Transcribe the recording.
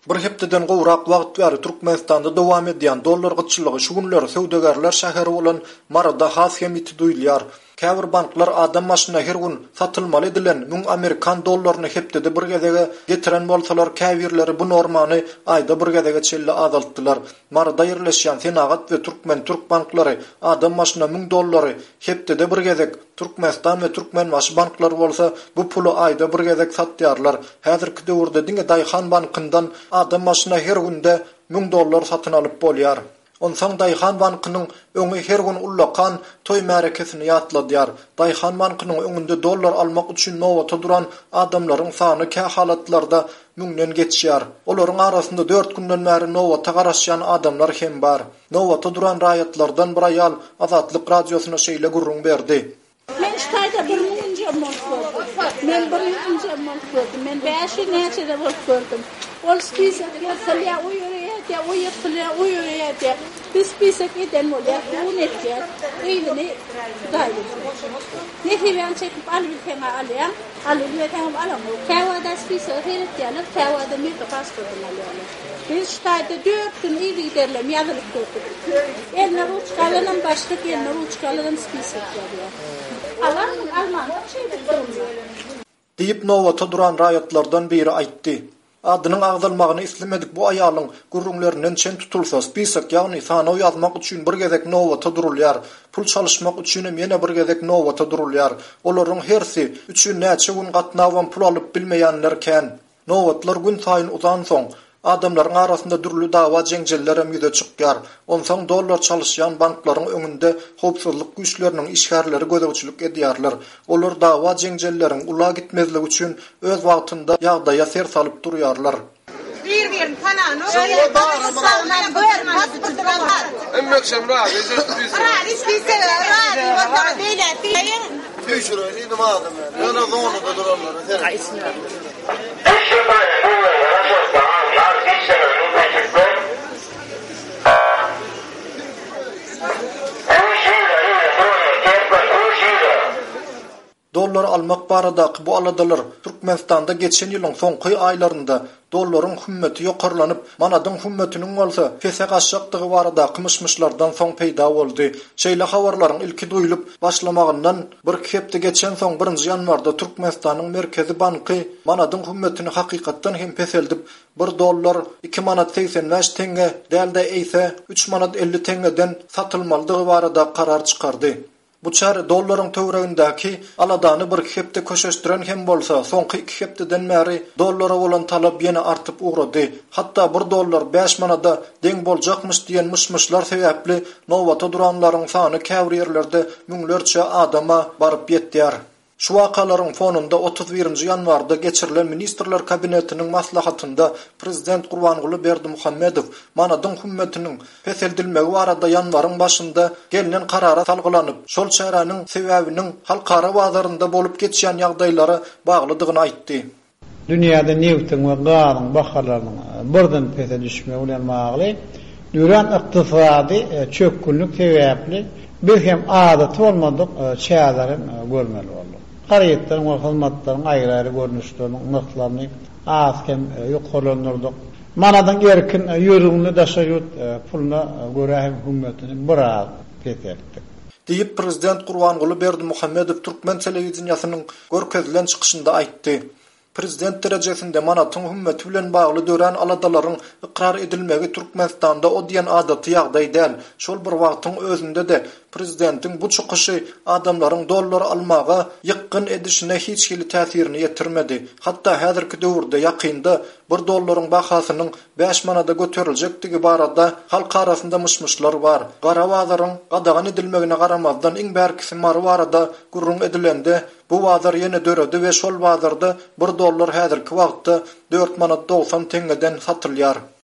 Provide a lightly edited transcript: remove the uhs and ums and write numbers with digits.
Bir hepdeden gowrak wagt bäri Türkmenistanda dowam edýän dollar gyçylygy şu günleri söwdegerler şäheri bolan Marada has hemiti duýulýar. Käbir banklar adam maşyna her gün satylmaly edilen 1000 Amerikan dollaryny hepdede bir gezege getiren bolsalar käbirleri bu normany aýda bir gezege çelle azaltdylar. Marada ýerleşýän Senagat we Türk banklary adam maşyna 1000 dollary hepdede bir gezek Türkmenistan we Türkmenbaş banklary bolsa bu puly aýda bir gezek satýarlar. Häzirki döwürde diňe Daýhan bankyndan adam maşyna her günde 1000 dollar satyn alyp bolýar. Onsoň Daýhan bankynyň öňe her gün ullakan toý märekesini ýatladýar. Daýhan bankynyň öňünde dollar almak üçin nowata duran adamlaryň sany kä halatlarda 1000den geçýär. Olaryň arasynda 4 günden bäri nowata garaşýan adamlar hem bar. Nowata duran raýatlardan bir aýal Azatlyk radiosyna şeýle gurrun berdi. Men şaýda 1000-nji amalt gördüm. Men 100-nji amalt gördüm. Men 5 näçede bolup gördüm. Ol spisak ýa-da uýurýar, uýurýar. Biz spisak eden bolýar, bu netýär. Eýlini daýdy. Nehiwen çekip alýan, alýan alam. Käwada spisak heretýär, käwada mir pasport alýar. Biz şaýda 4 gün ýerlerle ýazylyp gördük. Elne ruçkalardan başlyk, elne ruçkalardan spisak ýazyar. Alman şeýle durýar. Diýip nowata duran raýatlardan biri aýtdy. Adynyň agdalmagyny islemedik bu aýalyň gurrunlarynyň çen tutulsa spisak ýagny sanaw ýazmak üçin bir gezek nowata durulýar. Pul çalyşmak üçin ýene bir gezek nowata durulýar. Olaryň hersi üçin näçe gün gatnawan pul alyp bilmeýänler kän. Nowatlar gün saýyn uzan soň adamlaryň arasynda dürli dawa jeňjelleri ýüze çykýar. Onsoň dollar çalyşýan banklaryň öňünde howpsuzlyk güýçleriniň işgärleri gözegçilik edýärler. Olar dawa jeňjelleriň ula gitmezligi üçin öz wagtynda ýagdaýa ser salyp durýarlar. Dollar almak baradaky bu aladalar Türkmenistanda geçen ýylyň soňky aýlarynda dollaryň hymmeti ýokarlanyp, manadyň hymmetiniň bolsa fesek aşakdygy barada kymyşmyşlardan soň peýda boldy. Şeýle habarlaryň ilki duýulyp başlamagyndan bir hepde geçen soň 1-nji ýanwarda Türkmenistanyň Merkezi banky manadyň hymmetini hakykatdan hem peseldip 1 dollar 2 manat 85 tenge dälde eýse 3 manat 50 tengeden satylmalydygy barada karar çykardy. Bu çare dollaryň töwregindäki aladany bir hepde köşeşdiren hem bolsa, soňky 2 hepdeden bäri dollara bolan talap ýene artyp ugrady. Hatda 1 dollar 5 manada deň boljakmyş diýen myşmyşlar sebäpli nowata duranlaryň sany käbir ýerlerde müňlerçe adama baryp ýetýär. Şu wakalaryň fonunda 31-nji ýanwarda geçirilen ministrler kabinetiniň maslahatynda prezident Gurbanguly Berdimuhammedow manadyň hümmetiniň peseldilmegi barada ýanwaryň başynda gelinen karara salgylanyp, şol çäranyň sebäbiniň halkara bazarynda bolup geçýän ýagdaýlara baglydygyny aýtdy. Dünýäde neftiň we gazyň bahalarynyň birden pese düşmegi bilen bagly dünýäň ykdysady çökünlük sebäpli bir hem adaty bolmadyk çälerin görmeli boldy. Garaýetler we hyzmatlaryň aýry-aýry görnüşlerini, nyklarny azkem ýokarlandyrdyk. Manadan erkin ýörüňli daşaýut puluna görä hem hümmetini biraz peterdik. Diýip prezident Gurbanguly Berdimuhammedow Türkmen telewizionynyň görkezlen çykyşynda aýtdy. Prezident derejesinde manatyň hümmeti bilen bagly dören aladalaryň ikrar edilmegi Türkmenistanda o diýen adaty ýagdaý däl. Şol bir wagtyň özünde de prezidentiň bu çykyşy adamlaryň dollar almaga ýykyn edişine hiç hili täsirini ýetirmedi. Hatda häzirki döwürde ýakynda 1 dollaryň bahasynyň 5 manada göteriljektigi barada halk arasynda myşmyşlar bar. Gara bazaryň gadagan edilmegine garamazdan iň bärkisi mar barada gurrun edilende bu bazar ýene döredi we şol bazarda 1 dollar häzirki wagtda 4 manat 90 tengeden satylýar.